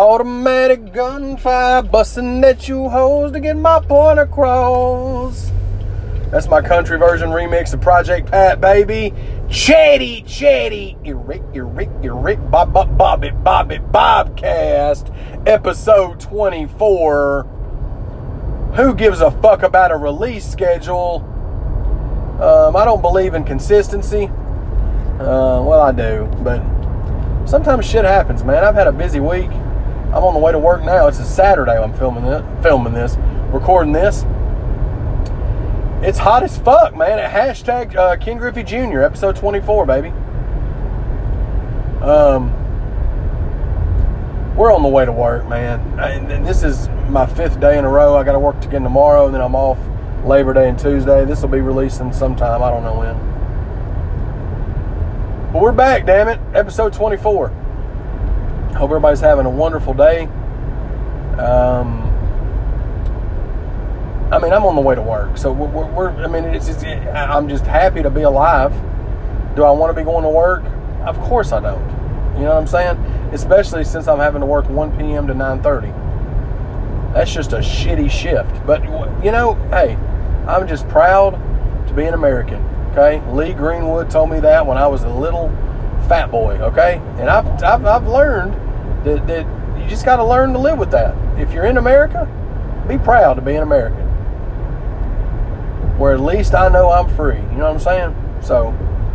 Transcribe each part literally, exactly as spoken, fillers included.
Automatic gunfire, busting at you hoes to get my point across. That's my country version remix of Project Pat, baby. Chatty, chatty, Eric, Eric, Eric, Bob, Bob, Bob it, Bob it, Bobcast, episode twenty-four. Who gives a fuck about a release schedule? Um, I don't believe in consistency. Uh, well, I do, but sometimes shit happens, man. I've had a busy week. I'm on the way to work now. It's a Saturday. I'm filming this, filming this, recording this. It's hot as fuck, man. At hashtag uh, Ken Griffey Junior, episode twenty-four, baby. Um, we're on the way to work, man. And this is my fifth day in a row. I got to work again tomorrow, and then I'm off Labor Day and Tuesday. This will be releasing sometime. I don't know when. But we're back, damn it. Episode twenty-four. Hope everybody's having a wonderful day. Um, I mean, I'm on the way to work, so we're. we're, we're I mean, it's just, I'm just happy to be alive. Do I want to be going to work? Of course I don't. You know what I'm saying? Especially since I'm having to work one p.m. to nine thirty. That's just a shitty shift. But you know, hey, I'm just proud to be an American. Okay, Lee Greenwood told me that when I was a little fat boy. Okay, and I've I've, I've learned that, that you just got to learn to live with that. If you're in America, be proud to be an American. Where at least I know I'm free. You know what I'm saying? So,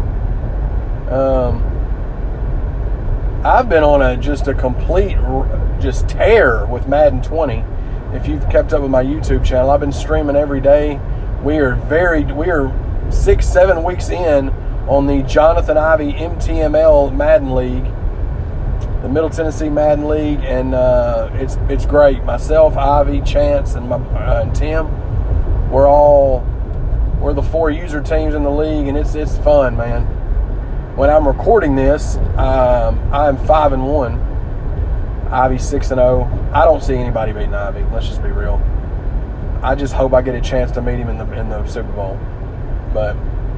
um, I've been on a just a complete just tear with Madden twenty. If you've kept up with my YouTube channel, I've been streaming every day. We are very we are six seven weeks in on the Jonathan Ivey M T M L Madden League, the Middle Tennessee Madden League, and uh, it's it's great. Myself, Ivy, Chance, and my uh, and Tim, we're all we're the four user teams in the league, and it's it's fun, man. When I'm recording this, um, I'm five and one. Ivy's six and zero. I don't see anybody beating Ivy. Let's just be real. I just hope I get a chance to meet him in the in the Super Bowl. But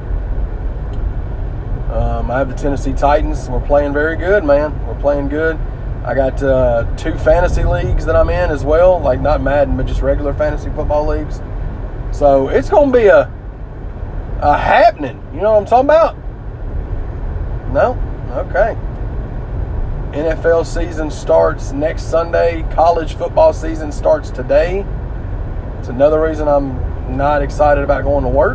um, I have the Tennessee Titans. We're playing very good, man. We're playing good. I got uh, two fantasy leagues that I'm in as well, like not Madden, but just regular fantasy football leagues. So it's going to be a a happening. You know what I'm talking about? No? Okay. N F L season starts next Sunday. College football season starts today. It's another reason I'm not excited about going to work.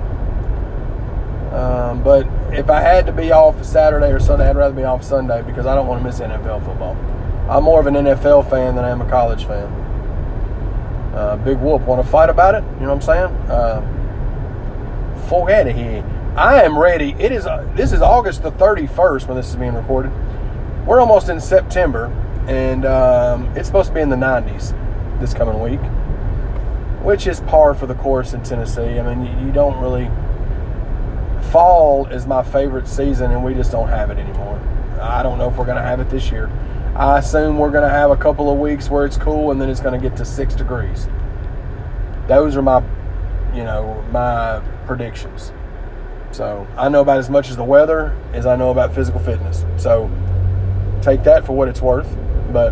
Um, but if I had to be off Saturday or Sunday, I'd rather be off Sunday because I don't want to miss N F L football. I'm more of an N F L fan than I am a college fan. Uh, Big Whoop, want to fight about it? You know what I'm saying? Uh, fuck out of here. I am ready. It is. Uh, this is August the thirty-first when this is being recorded. We're almost in September, and um, it's supposed to be in the nineties this coming week, which is par for the course in Tennessee. I mean, you, you don't really... Fall is my favorite season, and we just don't have it anymore. I don't know if we're going to have it this year. I assume we're going to have a couple of weeks where it's cool, and then it's going to get to six degrees. Those are my, you know, my predictions. So I know about as much as the weather as I know about physical fitness. So take that for what it's worth. But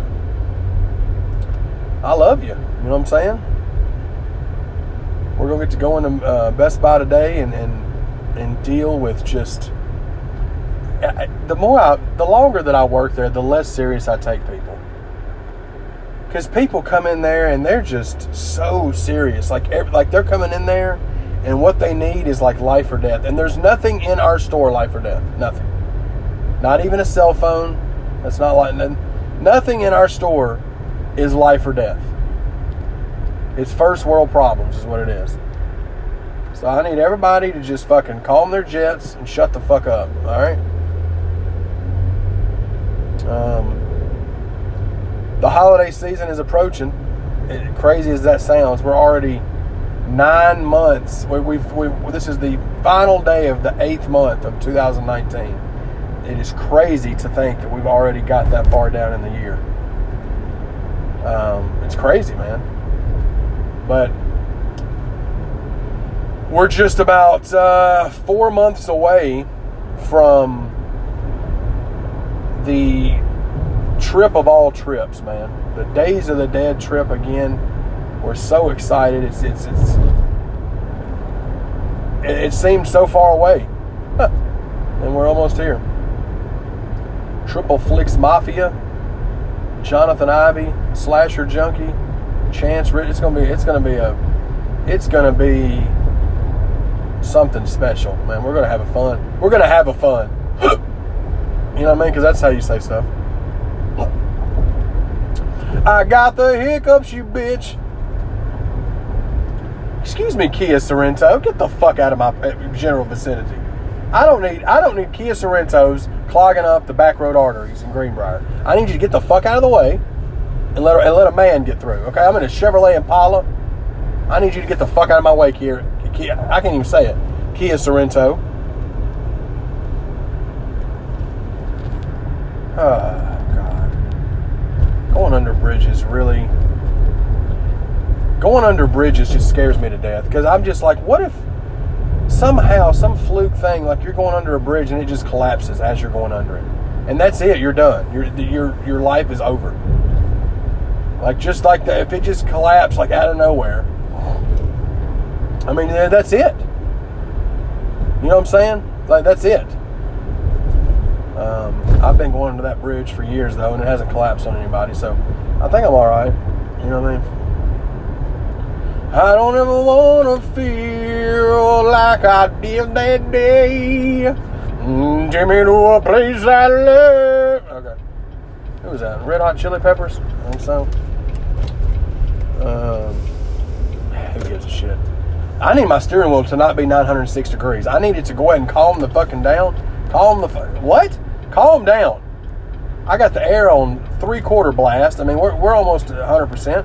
I love you. You know what I'm saying? We're going to get to go into uh, Best Buy today and, and and deal with just the more I, the longer that I work there, the less serious I take people. Because people come in there and they're just so serious, like like they're coming in there, and what they need is like life or death. And there's nothing in our store life or death, nothing. Not even a cell phone. That's not like nothing in our store is life or death. It's first world problems, is what it is. So I need everybody to just fucking calm their jets and shut the fuck up, all right? Um, the holiday season is approaching. It, crazy as that sounds, we're already nine months. We, we've, we, this is the final day of the eighth month of two thousand nineteen. It is crazy to think that we've already got that far down in the year. Um, it's crazy, man. But we're just about uh, four months away from the trip of all trips, man. The Days of the Dead trip again. We're so excited. It's it's it's. It, it seems so far away, and we're almost here. Triple Flicks Mafia, Jonathan Ivey, Slasher Junkie, Chance Rich. It's gonna be. It's gonna be a. It's gonna be something special, man. We're gonna have a fun. We're gonna have a fun. You know what I mean? Because that's how you say stuff. I got the hiccups, you bitch. Excuse me, Kia Sorrento. Get the fuck out of my general vicinity. I don't need I don't need Kia Sorrentos clogging up the back road arteries in Greenbrier. I need you to get the fuck out of the way and let and let a man get through. Okay, I'm in a Chevrolet Impala. I need you to get the fuck out of my way, Kia. Kia I can't even say it. Kia Sorrento. Oh God. Going under bridges really. Going under bridges just scares me to death because I'm just like, what if somehow, some fluke thing, like you're going under a bridge and it just collapses as you're going under it, and that's it. You're done. Your your your life is over. Like just like that, if it just collapsed like out of nowhere. I mean, that's it. You know what I'm saying? Like that's it. Um, I've been going under that bridge for years though, and it hasn't collapsed on anybody, so I think I'm all right. You know what I mean? I don't ever want to feel like I did that day. Mm, take me to a place I love. Okay. Who was that? Red Hot Chili Peppers? I think so. Um, who gives a shit? I need my steering wheel to not be nine hundred six degrees. I need it to go ahead and calm the fucking down. Calm the fuck. What? Calm down. I got the air on three quarter blast. I mean, we're, we're almost one hundred percent.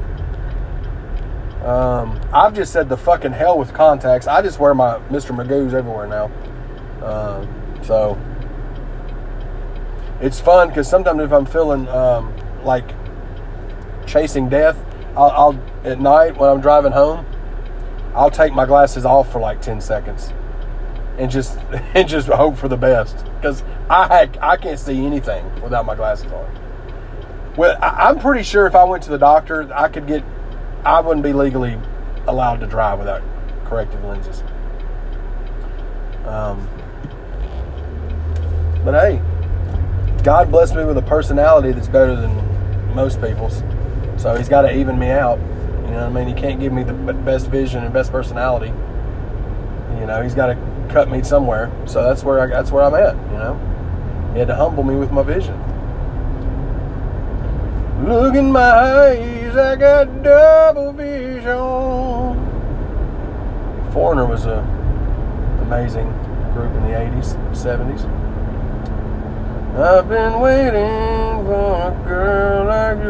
Um, I've just said the fucking hell with contacts. I just wear my Mister Magoo's everywhere now. Um, so it's fun because sometimes if I'm feeling um, like chasing death, I'll, I'll at night when I'm driving home, I'll take my glasses off for like ten seconds and just and just hope for the best because I I can't see anything without my glasses on. Well, I, I'm pretty sure if I went to the doctor, I could get. I wouldn't be legally allowed to drive without corrective lenses. Um, but hey, God blessed me with a personality that's better than most people's. So he's got to even me out. You know what I mean? He can't give me the best vision and best personality. You know, he's got to cut me somewhere. So that's where I, that's where I'm at. You know, he had to humble me with my vision. Look in my eyes, I got double vision. Foreigner was a amazing group in the eighties, seventies. I've been waiting for a girl like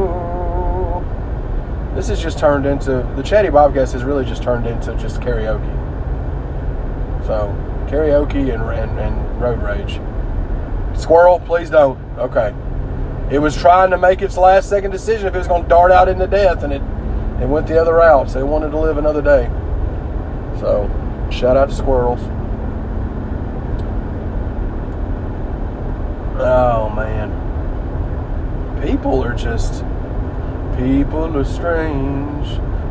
you. This has just turned into, the Chatty Bobcast has really just turned into just karaoke. So, karaoke and, and, and road rage. Squirrel, please don't. Okay. It was trying to make its last second decision if it was going to dart out into death, and it, it went the other route. So it wanted to live another day. So, shout out to squirrels. Oh, man. People are just... People are strange.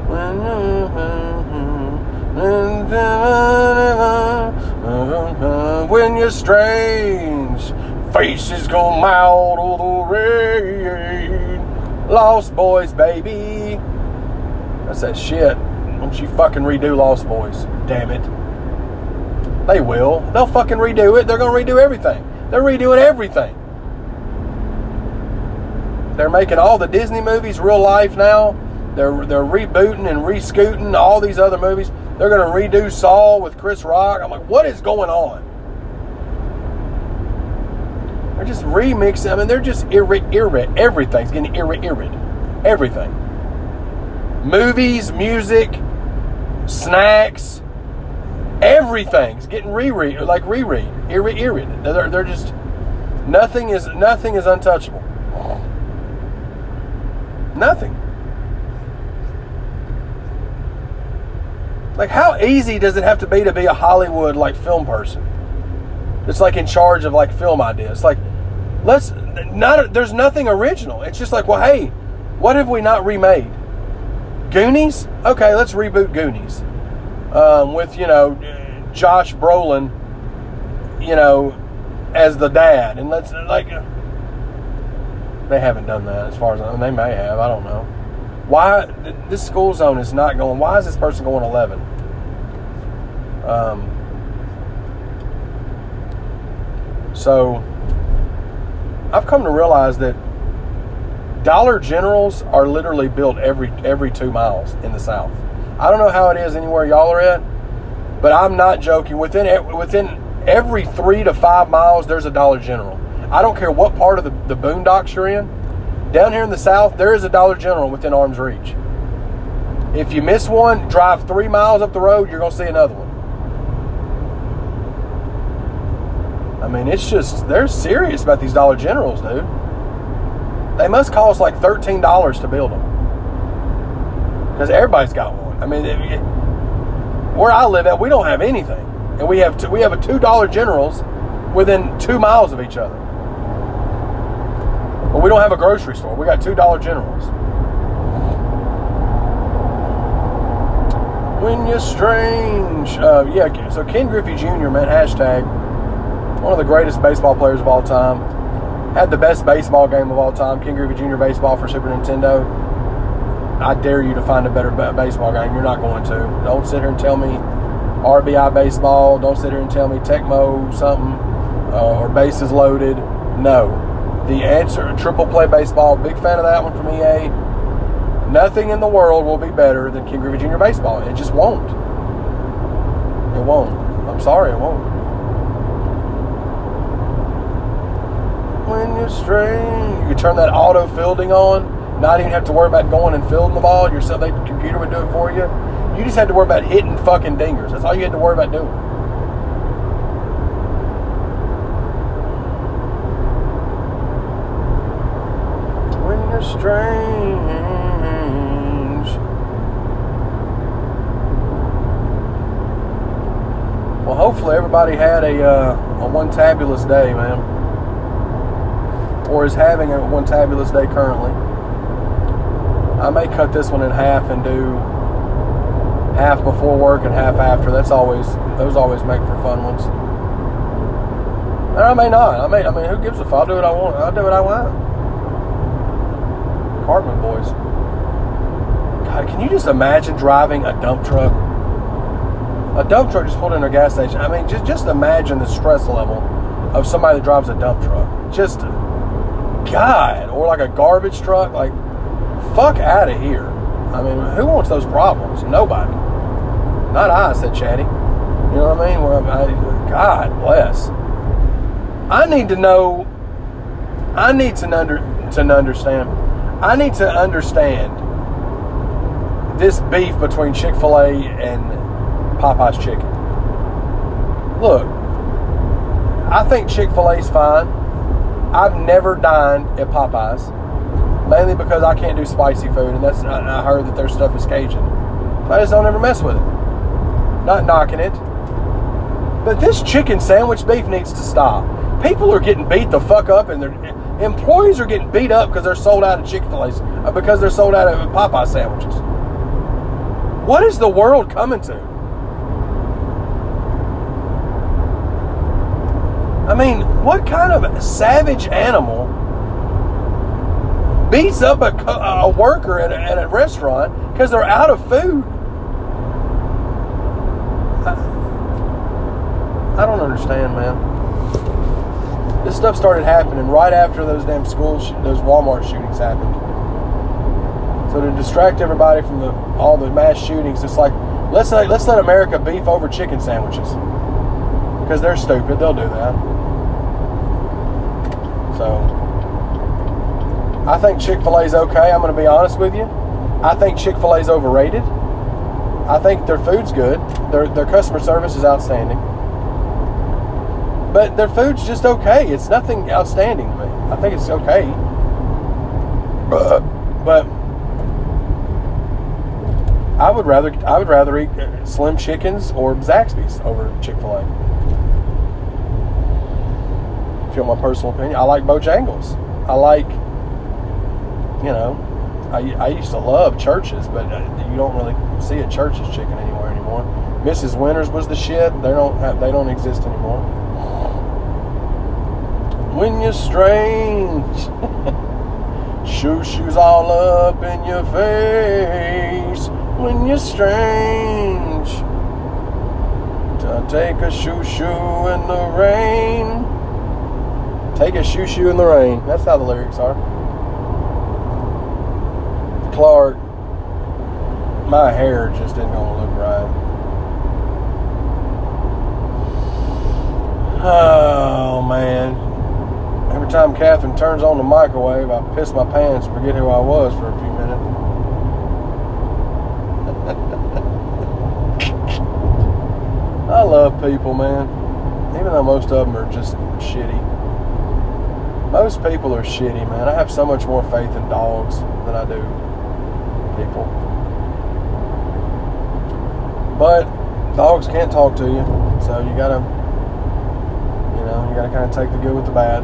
When you're strange... Faces come out of the rain. Lost Boys, baby. That's that shit. Why don't you fucking redo Lost Boys? Damn it. They will. They'll fucking redo it. They're going to redo everything. They're redoing everything. They're making all the Disney movies real life now. They're they're rebooting and rescooting all these other movies. They're going to redo Saw with Chris Rock. I'm like, what is going on? They're just remixing. I mean, they're just irrit, irrit. Everything's getting irrit, irrit. Everything. Movies, music, snacks, everything's getting reread, like reread, irrit, irrit. They're, they're just, nothing is, nothing is untouchable. Nothing. Like, how easy does it have to be to be a Hollywood, like, film person? It's like in charge of like film ideas. Like, let's not there's nothing original. It's just like, well, hey, what have we not remade? Goonies? Okay, let's reboot Goonies um, with you know Josh Brolin, you know, as the dad, and let's like they haven't done that as far as I mean, they may have. I don't know why this school zone is not going. Why is this person going eleven? Um. So I've come to realize that Dollar Generals are literally built every every two miles in the South. I don't know how it is anywhere y'all are at, but I'm not joking. Within within every three to five miles, there's a Dollar General. I don't care what part of the, the boondocks you're in. Down here in the South, there is a Dollar General within arm's reach. If you miss one, drive three miles up the road, you're going to see another one. I mean, it's just, they're serious about these Dollar Generals, dude. They must cost like thirteen dollars to build them. Because everybody's got one. I mean, it, where I live at, we don't have anything. And we have two, we have a two Dollar Generals within two miles of each other. But we don't have a grocery store. We got two Dollar Generals. When you're strange. Uh, yeah, so Ken Griffey Junior, man, hashtag, one of the greatest baseball players of all time. Had the best baseball game of all time, Ken Griffey Junior Baseball for Super Nintendo. I dare you to find a better baseball game. You're not going to. Don't sit here and tell me R B I baseball. Don't sit here and tell me Tecmo something uh, or bases loaded. No. The answer, triple play baseball, big fan of that one from E A. Nothing in the world will be better than Ken Griffey Junior Baseball. It just won't. It won't. I'm sorry, it won't. When you're strange, you can turn that auto fielding on, not even have to worry about going and fielding the ball. Your the computer would do it for you. You just had to worry about hitting fucking dingers. That's all you had to worry about doing. When you're strange. Well, hopefully everybody had a uh, a one tabulous day, man. Or is having a one tabulous day currently. I may cut this one in half and do half before work and half after. That's always, those always make for fun ones. And I may not. I may. I mean, who gives a fuck? I'll do what I want. I'll do what I want. Cartman boys. God, can you just imagine driving a dump truck? A dump truck just pulled in a gas station. I mean, just just imagine the stress level of somebody that drives a dump truck. Just. God, or like a garbage truck, like, fuck out of here. I mean, who wants those problems? Nobody. Not I, said Chatty. You know what I mean? Where I, God bless. I need to know, I need to, under, to understand, I need to understand this beef between Chick-fil-A and Popeye's Chicken. Look, I think Chick-fil-A's fine. I've never dined at Popeyes, mainly because I can't do spicy food, and that's I heard that their stuff is Cajun. So I just don't ever mess with it. Not knocking it. But this chicken sandwich beef needs to stop. People are getting beat the fuck up, and their employees are getting beat up because they're sold out of Chick-fil-A's, because they're sold out of Popeye sandwiches. What is the world coming to? I mean, what kind of savage animal beats up a, a worker at a, at a restaurant because they're out of food? I, I don't understand, man. This stuff started happening right after those damn school, sh- those Walmart shootings happened. So to distract everybody from the all the mass shootings, it's like, let's let, let's let America beef over chicken sandwiches. Because they're stupid, they'll do that. So, I think Chick-fil-A's okay. I'm going to be honest with you. I think Chick-fil-A's overrated. I think their food's good. Their their customer service is outstanding. But their food's just okay. It's nothing outstanding to me. I think it's okay. But, but I would rather I would rather eat Slim Chickens or Zaxby's over Chick-fil-A. Feel my personal opinion. I like Bojangles. I like, you know, I, I used to love Church's, but you don't really see a Church's chicken anywhere anymore. Missus Winters was the shit. They don't have, they don't exist anymore. When you're strange, shoo shoes all up in your face. When you're strange, take a shoo shoo in the rain. Take a shoo shoo in the rain. That's how the lyrics are. Clark, my hair just isn't gonna look right. Oh man. Every time Catherine turns on the microwave, I piss my pants and forget who I was for a few minutes. I love people, man. Even though most of them are just shitty. Most people are shitty, man. I have so much more faith in dogs than I do people. But dogs can't talk to you, so you gotta, you know, you gotta kind of take the good with the bad.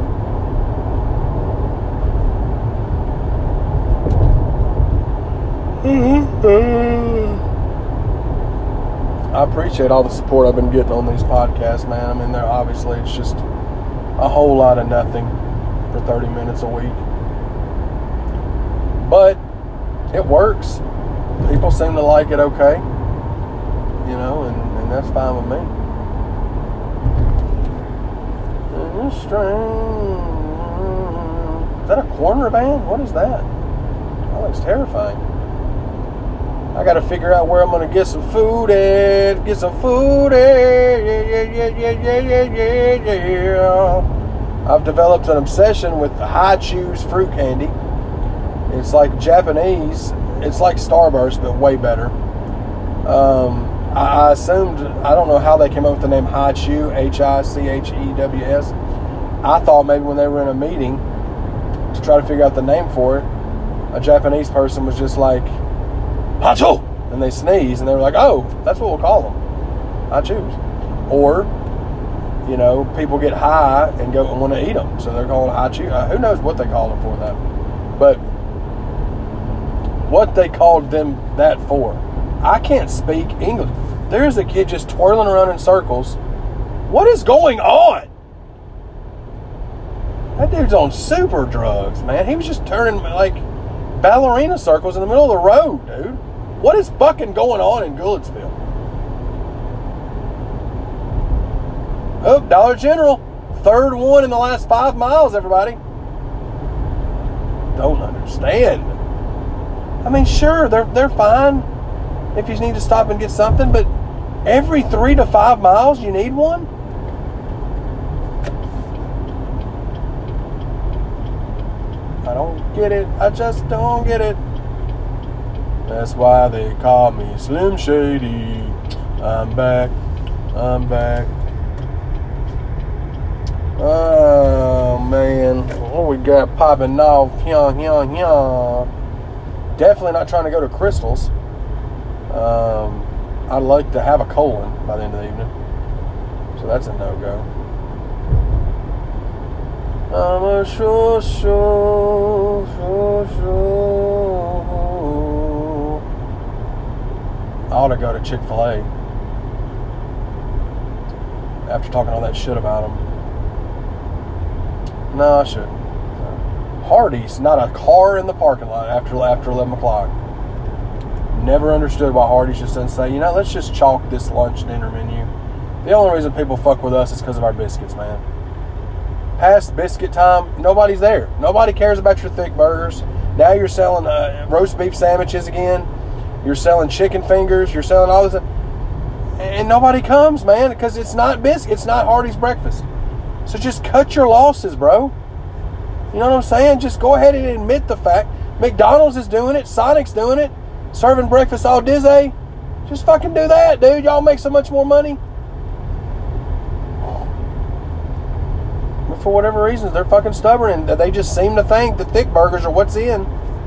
I appreciate all the support I've been getting on these podcasts, man. I mean, they're obviously, it's just a whole lot of nothing for thirty minutes a week. But it works. People seem to like it okay. You know, and, and that's fine with me. Is that a corner band? What is that? That looks terrifying. I got to figure out where I'm going to get some food at. Get some food at. Yeah, yeah, yeah, yeah, yeah, yeah, yeah, yeah. I've developed an obsession with Hi-Chews fruit candy. It's like Japanese. It's like Starburst, but way better. Um, I, I assumed, I don't know how they came up with the name Hi-Chew, H I C H E W S. I thought maybe when they were in a meeting to try to figure out the name for it, a Japanese person was just like, Hachu! And they sneeze, and they were like, oh, that's what we'll call them. Hi-Chews. Or, you know, people get high and go and want to eat them, so they're calling Hi-Chew. Uh, who knows what they call them for that? But what they called them that for. I can't speak English. There's a kid just twirling around in circles. What is going on? That dude's on super drugs, man. He was just turning like ballerina circles in the middle of the road, dude. What is fucking going on in Goodlettsville? Oh, Dollar General. Third one in the last five miles, everybody. Don't understand. I mean, sure, they're they're fine if you need to stop and get something, but every three to five miles you need one? I don't get it. I just don't get it. That's why they call me Slim Shady. I'm back. I'm back. Oh, man. What we got popping off? Hyah, hyah, hyah. Definitely not trying to go to Crystal's. Um, I'd like to have a colon by the end of the evening. So that's a no-go. I'm a sure, sure, sure, sure. I ought to go to Chick-fil-A after talking all that shit about them. No, I shouldn't. Hardee's, not a car in the parking lot after after eleven o'clock. Never understood why Hardee's just doesn't say, you know, let's just chalk this lunch dinner menu. The only reason people fuck with us is because of our biscuits, man. Past biscuit time, nobody's there. Nobody cares about your thick burgers. Now you're selling uh, roast beef sandwiches again. You're selling chicken fingers. You're selling all this. And nobody comes, man, because it's not biscuit. It's not Hardee's breakfast. So just cut your losses, bro. You know what I'm saying? Just go ahead and admit the fact. McDonald's is doing it. Sonic's doing it. Serving breakfast all dizzy. Just fucking do that, dude. Y'all make so much more money. But for whatever reasons, they're fucking stubborn, and they just seem to think that thick burgers are what's in.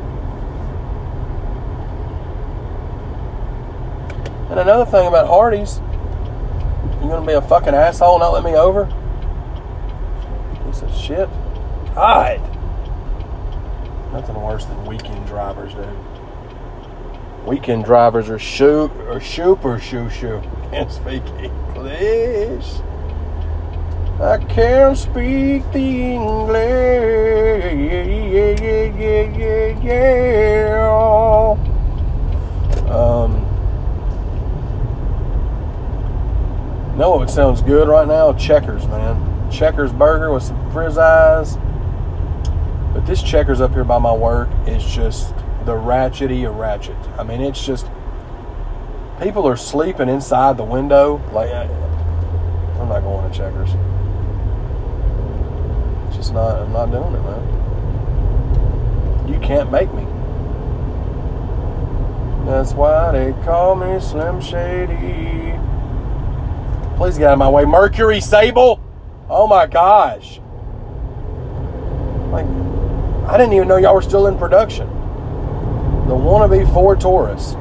And another thing about Hardee's, you're gonna be a fucking asshole and not let me over? Piece of shit. God. Nothing worse than weekend drivers, dude. Weekend drivers are shoot or super shoo shoo. Can't speak English. I can't speak the English. Yeah, yeah, yeah, yeah, yeah. Um, know what sounds good right now? Checkers, man. Checkers burger with some frizz eyes. But this Checkers up here by my work is just the ratchety of ratchet. I mean, it's just, people are sleeping inside the window. Like, I, I'm not going to Checkers. It's just not, I'm not doing it, man. You can't make me. That's why they call me Slim Shady. Please get out of my way. Mercury Sable? Oh my gosh. Like, I didn't even know y'all were still in production. The wannabe Ford Taurus.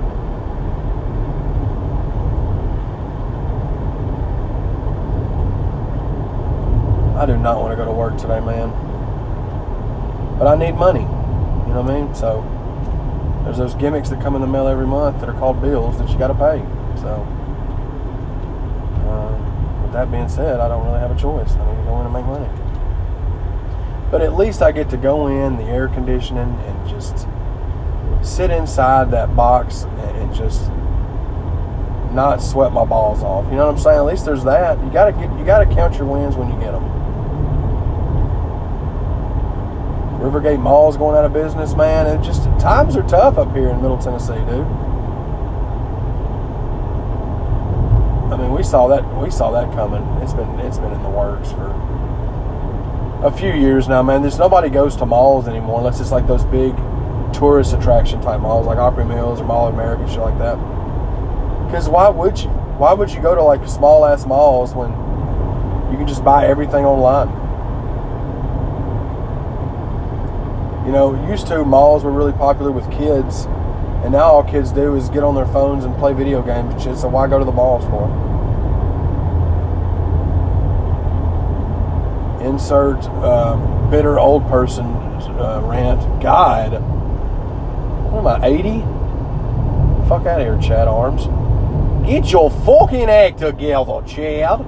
I do not want to go to work today, man. But I need money. You know what I mean? So, there's those gimmicks that come in the mail every month that are called bills that you got to pay. So, uh, with that being said, I don't really have a choice. I need to go in and make money. But at least I get to go in, the air conditioning, and just sit inside that box and just not sweat my balls off. You know what I'm saying? At least there's that. You gotta get, you gotta count your wins when you get them. Rivergate Mall's going out of business, man. It just, times are tough up here in Middle Tennessee, dude. I mean, we saw that we saw that coming. It's been it's been in the works for a few years now, man. There's nobody goes to malls anymore unless it's like those big tourist attraction type malls like Opry Mills or Mall of America, shit like that. Because why would you? Why would you go to like small ass malls when you can just buy everything online? You know, used to malls were really popular with kids, and now all kids do is get on their phones and play video games and shit. So why go to the malls for? Insert uh, bitter old person uh, rant. God, what am I, eighty? Fuck out of here, Chad Arms. Get your fucking act together, Chad.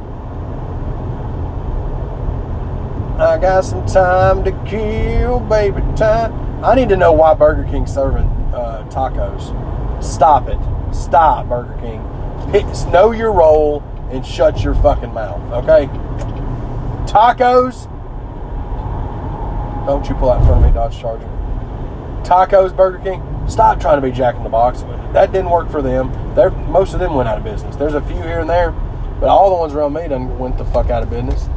I got some time to kill, baby, time. I need to know why Burger King's serving uh, tacos. Stop it. Stop, Burger King. Pick, know your role and shut your fucking mouth, okay? Tacos. Don't you pull out in front of me, Dodge Charger. Tacos, Burger King. Stop trying to be Jack in the Box. That didn't work for them. They're, most of them went out of business. There's a few here and there, but all the ones around me done went the fuck out of business.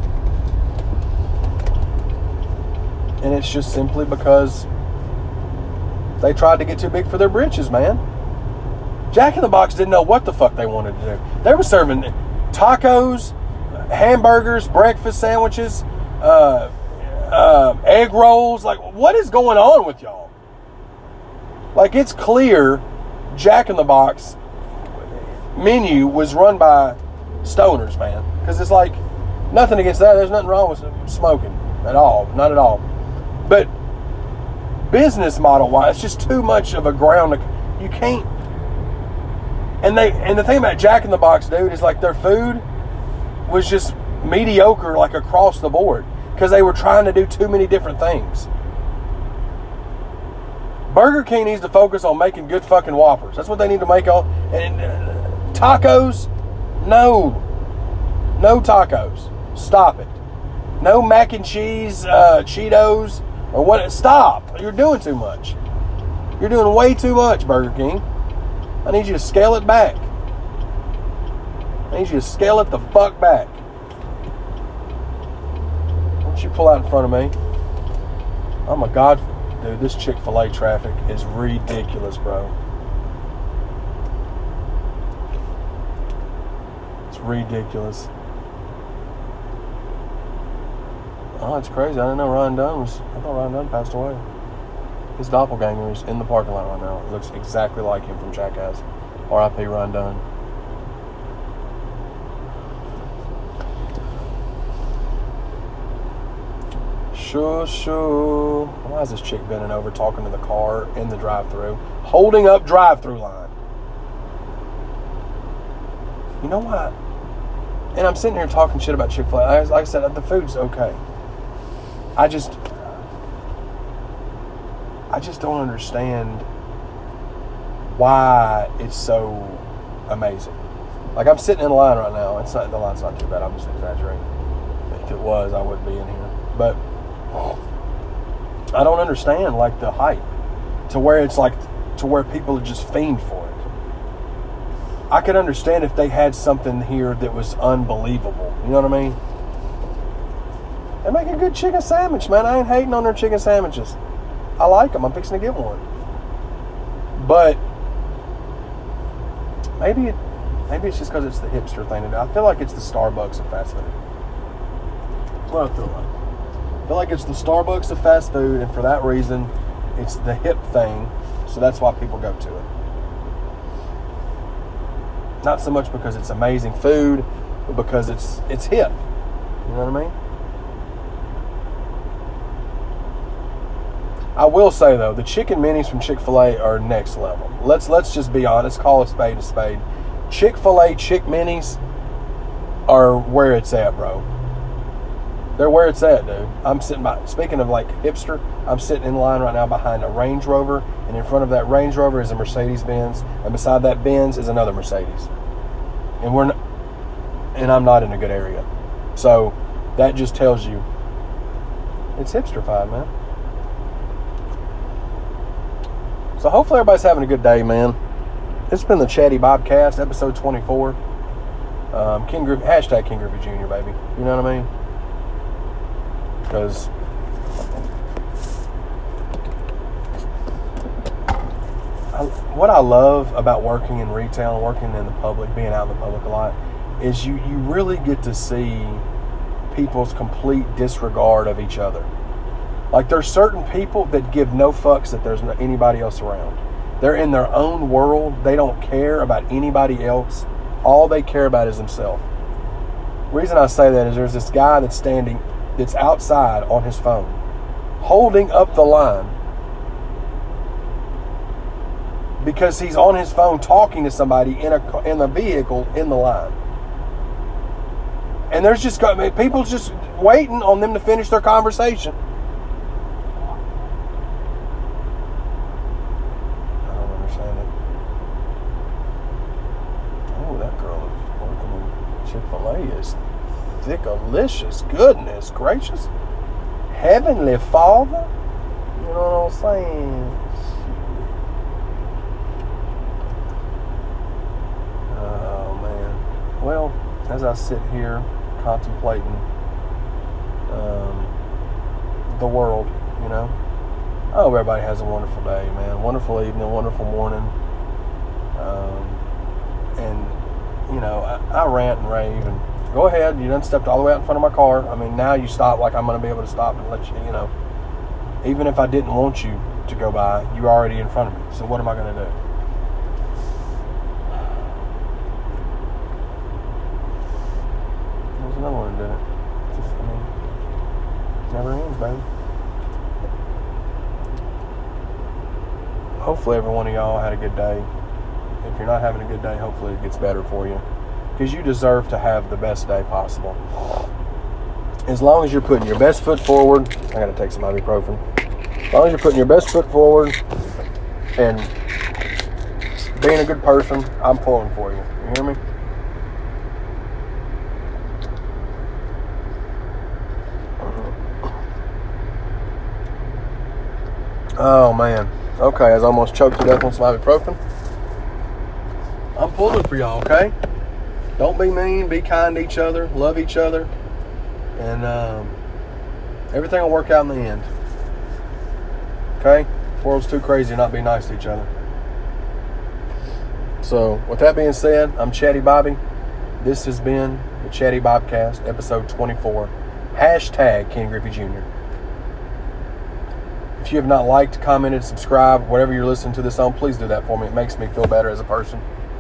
And it's just simply because they tried to get too big for their britches, man. Jack in the Box didn't know what the fuck they wanted to do. They were serving tacos, hamburgers, breakfast sandwiches, uh, uh, egg rolls. Like, what is going on with y'all? Like, it's clear Jack in the Box menu was run by stoners, man. Because it's like, nothing against that. There's nothing wrong with smoking at all. Not at all. But business model wise, it's just too much of a ground to, you can't. And they and the thing about Jack in the Box, dude, is like their food was just mediocre, like across the board, because they were trying to do too many different things. Burger King needs to focus on making good fucking Whoppers. That's what they need to make. All and uh, tacos, no, no tacos. Stop it. No mac and cheese, uh, Cheetos. Or what? Stop! You're doing too much. You're doing way too much, Burger King. I need you to scale it back. I need you to scale it the fuck back. Don't you pull out in front of me. Oh my God, dude, this Chick-fil-A traffic is ridiculous, bro. It's ridiculous. Oh, it's crazy. I didn't know Ryan Dunn was... I thought Ryan Dunn passed away. His doppelganger is in the parking lot right now. It looks exactly like him from Jackass. R I P Ryan Dunn. Shoo, shoo. Why is this chick bending over talking to the car in the drive-thru? Holding up drive-thru line. You know what? And I'm sitting here talking shit about Chick-fil-A. Like I said, the food's okay. I just... I just don't understand why it's so amazing. Like, I'm sitting in line right now. It's not, the line's not too bad. I'm just exaggerating. If it was, I wouldn't be in here. But I don't understand, like, the hype to where it's like, to where people just fiend for it. I could understand if they had something here that was unbelievable. You know what I mean? They make a good chicken sandwich, man. I ain't hating on their chicken sandwiches. I like them. I'm fixing to get one. But maybe it, maybe it's just because it's the hipster thing to do. I feel like it's the Starbucks of fast food. That's what I feel like. I feel like it's the Starbucks of fast food, and for that reason, it's the hip thing. So that's why people go to it. Not so much because it's amazing food, but because it's it's hip. You know what I mean? I will say, though, the chicken minis from Chick-fil-A are next level. Let's let's just be honest. Call a spade a spade. Chick-fil-A chick minis are where it's at, bro. They're where it's at, dude. I'm sitting by, speaking of like hipster, I'm sitting in line right now behind a Range Rover, and in front of that Range Rover is a Mercedes-Benz, and beside that Benz is another Mercedes. And we're not, and I'm not in a good area. So that just tells you it's hipster-fied, man. So hopefully everybody's having a good day, man. It's been the Chatty Bobcast, episode twenty-four. Um, King Griffey, hashtag King Griffey Junior, baby. You know what I mean? Because I, what I love about working in retail and working in the public, being out in the public a lot, is you, you really get to see people's complete disregard of each other. Like, there's certain people that give no fucks that there's anybody else around. They're in their own world. They don't care about anybody else. All they care about is themselves. The reason I say that is there's this guy that's standing, that's outside on his phone, holding up the line because he's on his phone talking to somebody in a in a vehicle in the line. And there's just got people just waiting on them to finish their conversation. Delicious, goodness gracious, heavenly Father. You know what I'm saying? Oh man. Well, as I sit here contemplating um, the world, you know, I hope everybody has a wonderful day, man. Wonderful evening, wonderful morning. Um, and you know, I, I rant and rave and. Go ahead. You done stepped all the way out in front of my car. I mean, now you stop like I'm going to be able to stop and let you, you know. Even if I didn't want you to go by, you're already in front of me. So what am I going to do? There's another one that did it. Just, I mean, it never ends, baby. Hopefully every one of y'all had a good day. If you're not having a good day, hopefully it gets better for you. Because you deserve to have the best day possible. As long as you're putting your best foot forward. I gotta take some ibuprofen. As long as you're putting your best foot forward and being a good person, I'm pulling for you. You hear me? Oh man. Okay, I was almost choked to death on some ibuprofen. I'm pulling for y'all, okay? Don't be mean. Be kind to each other. Love each other. And um, everything will work out in the end. Okay? The world's too crazy to not be nice to each other. So, with that being said, I'm Chatty Bobby. This has been the Chatty Bobcast, episode twenty-four. Hashtag King Griffey Junior If you have not liked, commented, subscribed, whatever you're listening to this on, please do that for me. It makes me feel better as a person.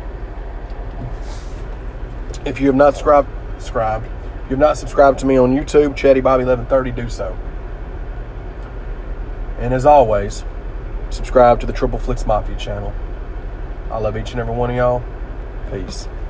If you have not subscribed, subscribed, if you have not subscribed to me on YouTube, Chatty Bobby eleven thirty, do so. And as always, subscribe to the Triple Flicks Mafia channel. I love each and every one of y'all. Peace.